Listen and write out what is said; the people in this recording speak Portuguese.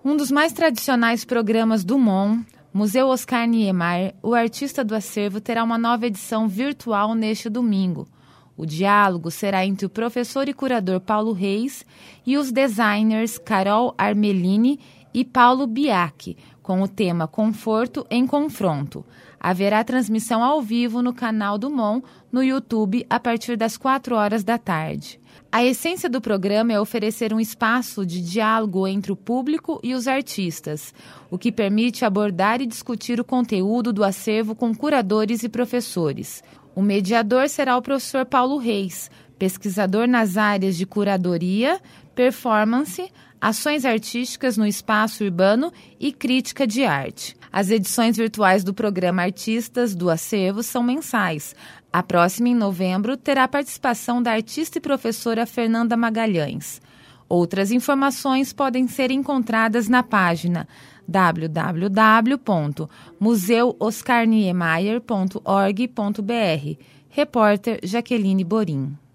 Um dos mais tradicionais programas do MON, Museu Oscar Niemeyer, o artista do acervo, terá uma nova edição virtual neste domingo. O diálogo será entre o professor e curador Paulo Reis e os designers Carol Armelini e Paulo Biak, com o tema Conforto em Confronto. Haverá transmissão ao vivo no canal do MON, no YouTube, a partir das 4 da tarde. A essência do programa é oferecer um espaço de diálogo entre o público e os artistas, o que permite abordar e discutir o conteúdo do acervo com curadores e professores. O mediador será o professor Paulo Reis, pesquisador nas áreas de curadoria, performance, ações artísticas no espaço urbano e crítica de arte. As edições virtuais do programa Artistas do Acervo são mensais. A próxima, em novembro, terá a participação da artista e professora Fernanda Magalhães. Outras informações podem ser encontradas na página www.museuoscarniemeyer.org.br. Repórter Jaqueline Borim.